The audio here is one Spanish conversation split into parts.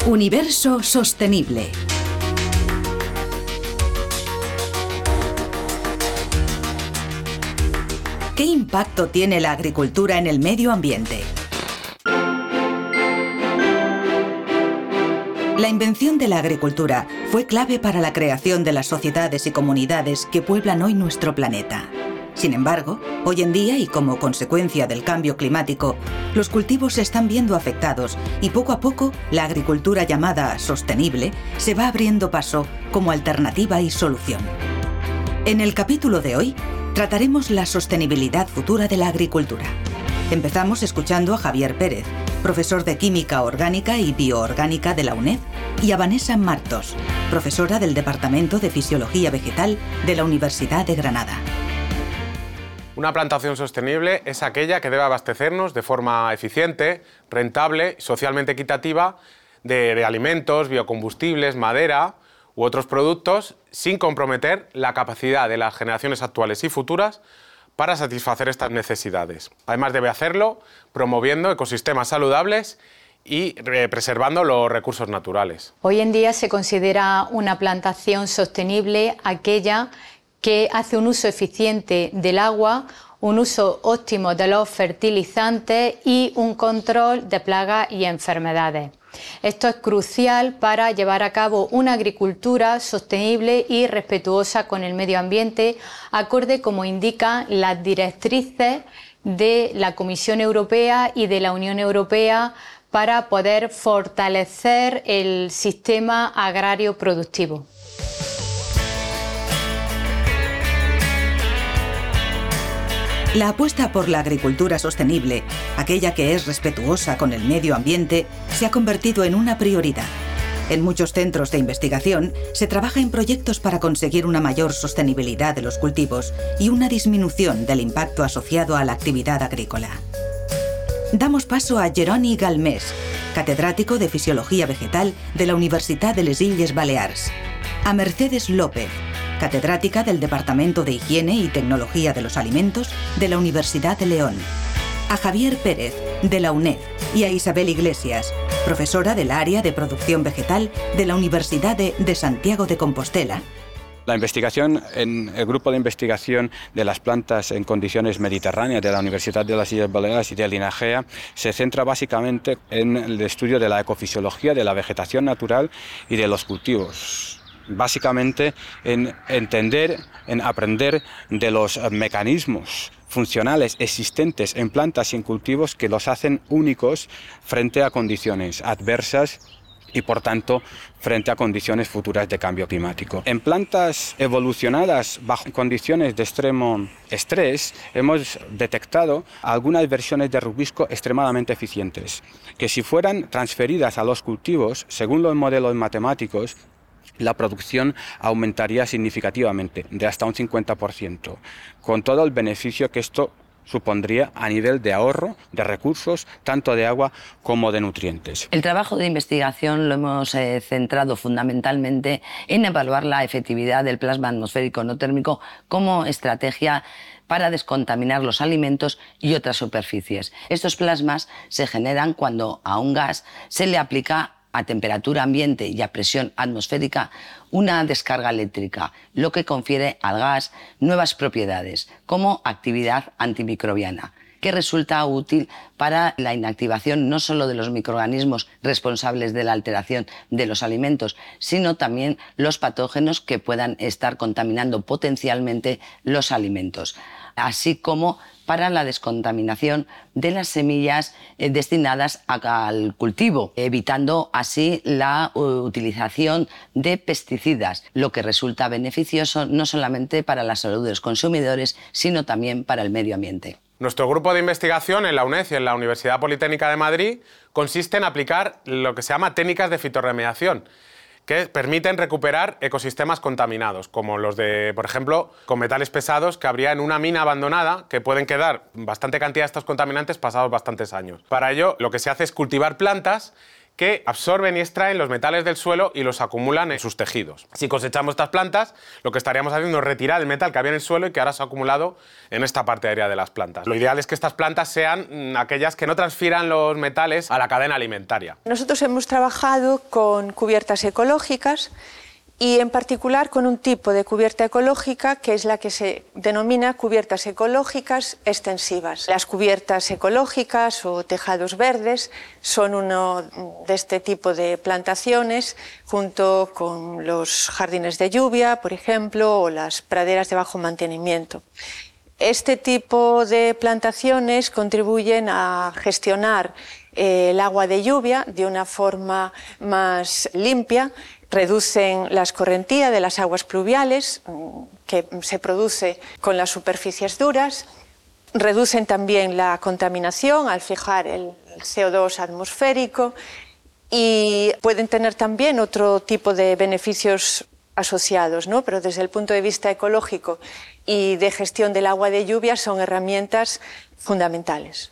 Universo sostenible. ¿Qué impacto tiene la agricultura en el medio ambiente? La invención de la agricultura fue clave para la creación de las sociedades y comunidades que pueblan hoy nuestro planeta. Sin embargo, hoy en día y como consecuencia del cambio climático, los cultivos se están viendo afectados y poco a poco la agricultura llamada sostenible se va abriendo paso como alternativa y solución. En el capítulo de hoy trataremos la sostenibilidad futura de la agricultura. Empezamos escuchando a Javier Pérez, profesor de Química Orgánica y Bioorgánica de la UNED, y a Vanessa Martos, profesora del Departamento de Fisiología Vegetal de la Universidad de Granada. Una plantación sostenible es aquella que debe abastecernos de forma eficiente, rentable y socialmente equitativa de alimentos, biocombustibles, madera u otros productos sin comprometer la capacidad de las generaciones actuales y futuras para satisfacer estas necesidades. Además debe hacerlo promoviendo ecosistemas saludables y preservando los recursos naturales. Hoy en día se considera una plantación sostenible aquella que hace un uso eficiente del agua, un uso óptimo de los fertilizantes y un control de plagas y enfermedades. Esto es crucial para llevar a cabo una agricultura sostenible y respetuosa con el medio ambiente, acorde como indican las directrices de la Comisión Europea y de la Unión Europea para poder fortalecer el sistema agrario productivo. La apuesta por la agricultura sostenible, aquella que es respetuosa con el medio ambiente, se ha convertido en una prioridad. En muchos centros de investigación se trabaja en proyectos para conseguir una mayor sostenibilidad de los cultivos y una disminución del impacto asociado a la actividad agrícola. Damos paso a Jeroni Galmés, catedrático de Fisiología Vegetal de la Universitat de les Illes Balears, a Mercedes López, catedrática del Departamento de Higiene y Tecnología de los Alimentos de la Universidad de León, a Javier Pérez, de la UNED, y a Isabel Iglesias, profesora del área de producción vegetal de la Universidad de Santiago de Compostela. La investigación en el grupo de investigación de las plantas en condiciones mediterráneas de la Universidad de las Illes Baleares y del INAGEA se centra básicamente en el estudio de la ecofisiología, de la vegetación natural y de los cultivos. Básicamente en entender, en aprender de los mecanismos funcionales existentes en plantas y en cultivos que los hacen únicos frente a condiciones adversas y, por tanto, frente a condiciones futuras de cambio climático. En plantas evolucionadas bajo condiciones de extremo estrés, hemos detectado algunas versiones de rubisco extremadamente eficientes, que si fueran transferidas a los cultivos, según los modelos matemáticos, la producción aumentaría significativamente, de hasta un 50%, con todo el beneficio que esto supondría a nivel de ahorro de recursos, tanto de agua como de nutrientes. El trabajo de investigación lo hemos centrado fundamentalmente en evaluar la efectividad del plasma atmosférico no térmico como estrategia para descontaminar los alimentos y otras superficies. Estos plasmas se generan cuando a un gas se le aplica a temperatura ambiente y a presión atmosférica una descarga eléctrica, lo que confiere al gas nuevas propiedades, como actividad antimicrobiana, que resulta útil para la inactivación no solo de los microorganismos responsables de la alteración de los alimentos, sino también los patógenos que puedan estar contaminando potencialmente los alimentos, así como para la descontaminación de las semillas destinadas al cultivo, evitando así la utilización de pesticidas, lo que resulta beneficioso no solamente para la salud de los consumidores, sino también para el medio ambiente. Nuestro grupo de investigación en la UNED y en la Universidad Politécnica de Madrid consiste en aplicar lo que se llama técnicas de fitorremediación, que permiten recuperar ecosistemas contaminados, como los de, por ejemplo, con metales pesados que habría en una mina abandonada, que pueden quedar bastante cantidad de estos contaminantes pasados bastantes años. Para ello, lo que se hace es cultivar plantas que absorben y extraen los metales del suelo y los acumulan en sus tejidos. Si cosechamos estas plantas, lo que estaríamos haciendo es retirar el metal que había en el suelo y que ahora se ha acumulado en esta parte aérea de las plantas. Lo ideal es que estas plantas sean aquellas que no transfieran los metales a la cadena alimentaria. Nosotros hemos trabajado con cubiertas ecológicas y en particular con un tipo de cubierta ecológica que es la que se denomina cubiertas ecológicas extensivas. Las cubiertas ecológicas o tejados verdes son uno de este tipo de plantaciones junto con los jardines de lluvia, por ejemplo, o las praderas de bajo mantenimiento. Este tipo de plantaciones contribuyen a gestionar el agua de lluvia de una forma más limpia, reducen la escorrentía de las aguas pluviales que se produce con las superficies duras, reducen también la contaminación al fijar el CO2 atmosférico y pueden tener también otro tipo de beneficios asociados, ¿no? Pero desde el punto de vista ecológico y de gestión del agua de lluvia son herramientas fundamentales.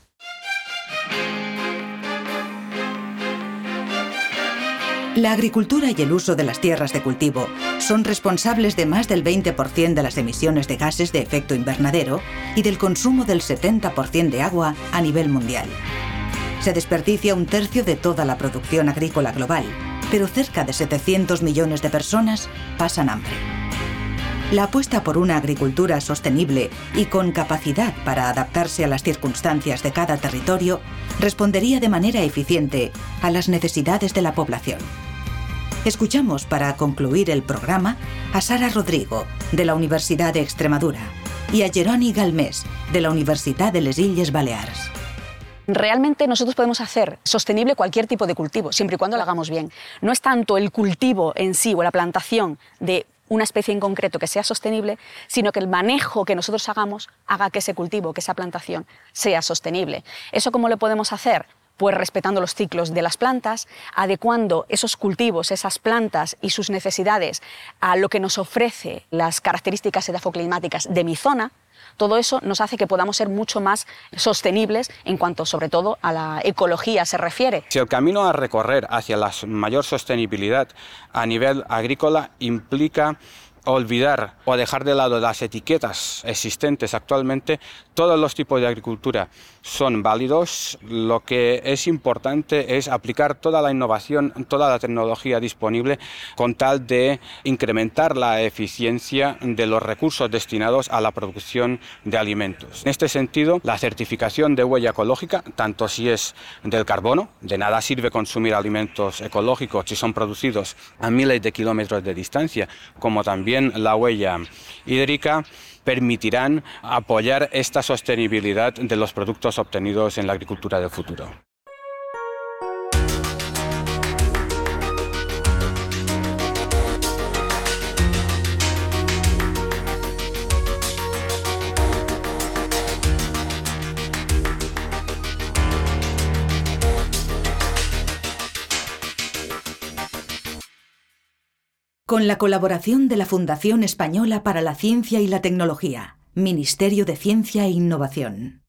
La agricultura y el uso de las tierras de cultivo son responsables de más del 20% de las emisiones de gases de efecto invernadero y del consumo del 70% de agua a nivel mundial. Se desperdicia un tercio de toda la producción agrícola global, pero cerca de 700 millones de personas pasan hambre. La apuesta por una agricultura sostenible y con capacidad para adaptarse a las circunstancias de cada territorio respondería de manera eficiente a las necesidades de la población. Escuchamos para concluir el programa a Sara Rodrigo, de la Universidad de Extremadura, y a Jeroni Galmés, de la Universidad de les Illes Balears. Realmente nosotros podemos hacer sostenible cualquier tipo de cultivo, siempre y cuando lo hagamos bien. No es tanto el cultivo en sí o la plantación de una especie en concreto que sea sostenible, sino que el manejo que nosotros hagamos haga que ese cultivo, que esa plantación sea sostenible. ¿Eso cómo lo podemos hacer? Pues respetando los ciclos de las plantas, adecuando esos cultivos, esas plantas y sus necesidades a lo que nos ofrece las características edafoclimáticas de mi zona. Todo eso nos hace que podamos ser mucho más sostenibles en cuanto, sobre todo, a la ecología se refiere. Si el camino a recorrer hacia la mayor sostenibilidad a nivel agrícola implica olvidar o dejar de lado las etiquetas existentes actualmente, todos los tipos de agricultura son válidos. Lo que es importante es aplicar toda la innovación, toda la tecnología disponible con tal de incrementar la eficiencia de los recursos destinados a la producción de alimentos. En este sentido, la certificación de huella ecológica, tanto si es del carbono, de nada sirve consumir alimentos ecológicos si son producidos a miles de kilómetros de distancia, como también la huella hídrica, permitirán apoyar esta sostenibilidad de los productos obtenidos en la agricultura del futuro. Con la colaboración de la Fundación Española para la Ciencia y la Tecnología, Ministerio de Ciencia e Innovación.